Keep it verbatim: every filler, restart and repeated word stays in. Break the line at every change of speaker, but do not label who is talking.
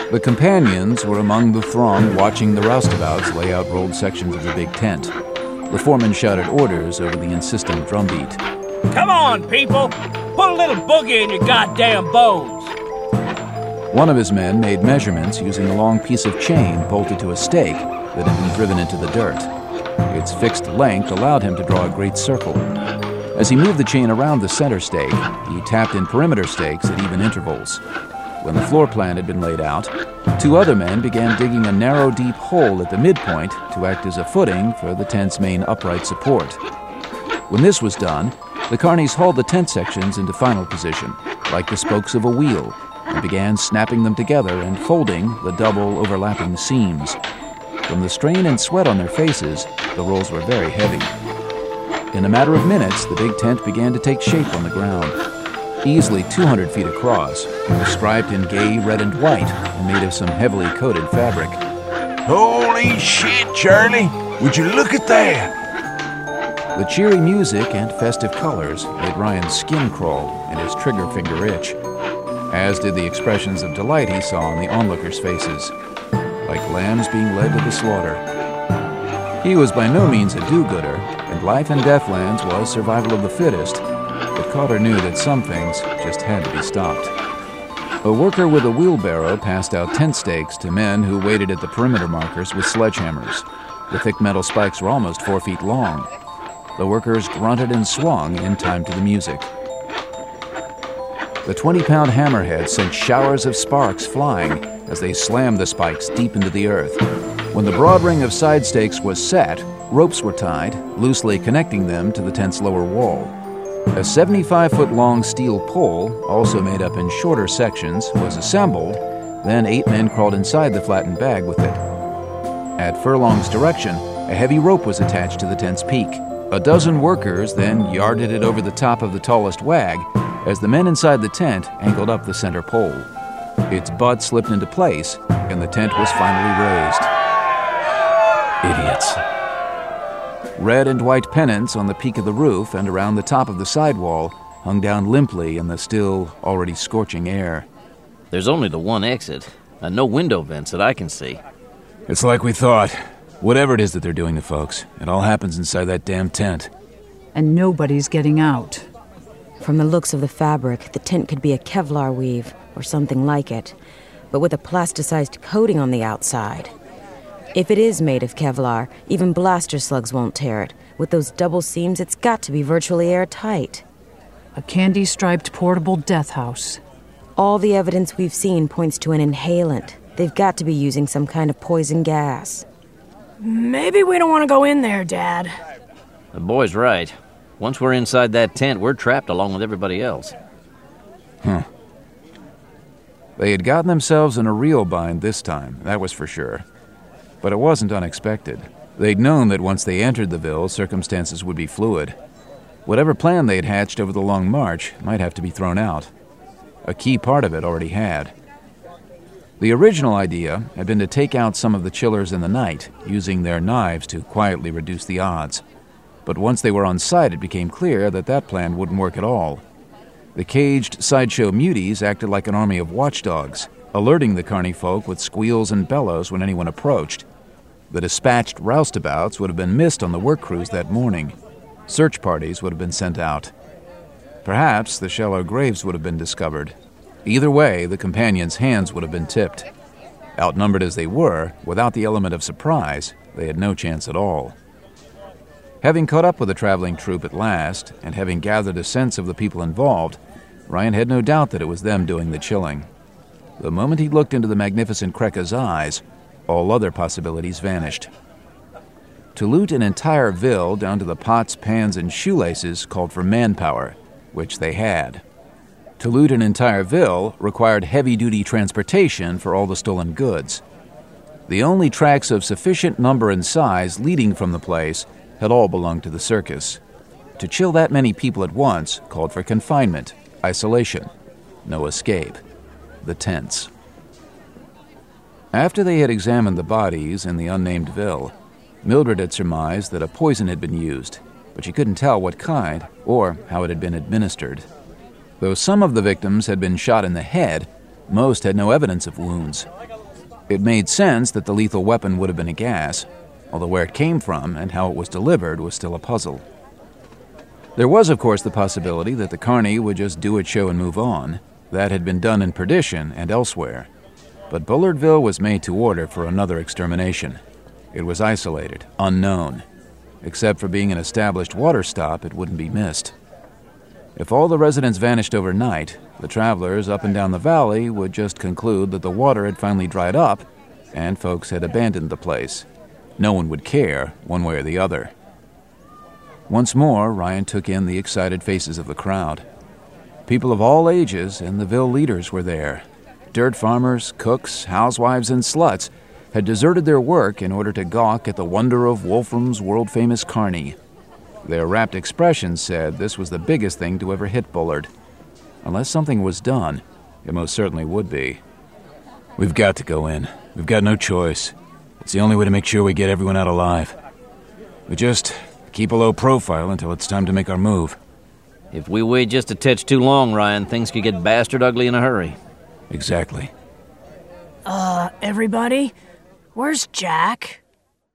The companions were among the throng watching the roustabouts lay out rolled sections of the big tent. The foreman shouted orders over the insistent drumbeat.
Come on, people! Put a little boogie in your goddamn bones!
One of his men made measurements using a long piece of chain bolted to a stake that had been driven into the dirt. Its fixed length allowed him to draw a great circle. As he moved the chain around the center stake, he tapped in perimeter stakes at even intervals. When the floor plan had been laid out, two other men began digging a narrow, deep hole at the midpoint to act as a footing for the tent's main upright support. When this was done, the carnies hauled the tent sections into final position, like the spokes of a wheel, and began snapping them together and folding the double overlapping seams. From the strain and sweat on their faces, the rolls were very heavy. In a matter of minutes, the big tent began to take shape on the ground. Easily two hundred feet across, it was striped in gay red and white and made of some heavily coated fabric.
Holy shit, Charlie! Would you look at that?
The cheery music and festive colors made Ryan's skin crawl and his trigger finger itch, as did the expressions of delight he saw on the onlookers' faces, like lambs being led to the slaughter. He was by no means a do-gooder, and life in Deathlands was survival of the fittest, but Cotter knew that some things just had to be stopped. A worker with a wheelbarrow passed out tent stakes to men who waited at the perimeter markers with sledgehammers. The thick metal spikes were almost four feet long. The workers grunted and swung in time to the music. The twenty-pound hammerhead sent showers of sparks flying as they slammed the spikes deep into the earth. When the broad ring of side stakes was set, ropes were tied, loosely connecting them to the tent's lower wall. A seventy-five-foot-long steel pole, also made up in shorter sections, was assembled, then eight men crawled inside the flattened bag with it. At Furlong's direction, a heavy rope was attached to the tent's peak. A dozen workers then yarded it over the top of the tallest wag as the men inside the tent angled up the center pole. Its butt slipped into place, and the tent was finally raised. Idiots. Red and white pennants on the peak of the roof and around the top of the sidewall hung down limply in the still, already scorching air.
There's only the one exit, and no window vents that I can see.
It's like we thought. Whatever it is that they're doing to folks, it all happens inside that damn tent.
And nobody's getting out.
From the looks of the fabric, the tent could be a Kevlar weave, or something like it, but with a plasticized coating on the outside. If it is made of Kevlar, even blaster slugs won't tear it. With those double seams, it's got to be virtually airtight.
A candy-striped portable death house.
All the evidence we've seen points to an inhalant. They've got to be using some kind of poison gas.
Maybe we don't want to go in there, Dad.
The boy's right. Once we're inside that tent, we're trapped along with everybody else.
Huh. They had gotten themselves in a real bind this time, that was for sure. But it wasn't unexpected. They'd known that once they entered the Ville, circumstances would be fluid. Whatever plan they'd hatched over the long march might have to be thrown out. A key part of it already had. The original idea had been to take out some of the chillers in the night, using their knives to quietly reduce the odds. But once they were on site, it became clear that that plan wouldn't work at all. The caged sideshow muties acted like an army of watchdogs, alerting the carny folk with squeals and bellows when anyone approached. The dispatched roustabouts would have been missed on the work crews that morning. Search parties would have been sent out. Perhaps the shallow graves would have been discovered. Either way, the companions' hands would have been tipped. Outnumbered as they were, without the element of surprise, they had no chance at all. Having caught up with the traveling troupe at last, and having gathered a sense of the people involved, Ryan had no doubt that it was them doing the chilling. The moment he looked into the magnificent Krekka's eyes, all other possibilities vanished. To loot an entire Ville down to the pots, pans, and shoelaces called for manpower, which they had. To loot an entire Ville required heavy-duty transportation for all the stolen goods. The only tracks of sufficient number and size leading from the place had all belonged to the circus. To chill that many people at once called for confinement, isolation, no escape. The tents. After they had examined the bodies in the unnamed Ville, Mildred had surmised that a poison had been used, but she couldn't tell what kind or how it had been administered. Though some of the victims had been shot in the head, most had no evidence of wounds. It made sense that the lethal weapon would have been a gas, although where it came from and how it was delivered was still a puzzle. There was, of course, the possibility that the carny would just do its show and move on. That had been done in Perdition and elsewhere. But Bullardville was made to order for another extermination. It was isolated, unknown. Except for being an established water stop, it wouldn't be missed. If all the residents vanished overnight, the travelers up and down the valley would just conclude that the water had finally dried up and folks had abandoned the place. No one would care, one way or the other. Once more, Ryan took in the excited faces of the crowd. People of all ages and the Ville leaders were there. Dirt farmers, cooks, housewives, and sluts had deserted their work in order to gawk at the wonder of Wolfram's world-famous carny. Their rapt expressions said this was the biggest thing to ever hit Bullard. Unless something was done, it most certainly would be. We've got to go in. We've got no choice. It's the only way to make sure we get everyone out alive. We just keep a low profile until it's time to make our move.
If we wait just a touch too long, Ryan, things could get bastard ugly in a hurry.
Exactly.
Uh, everybody? Where's Jack?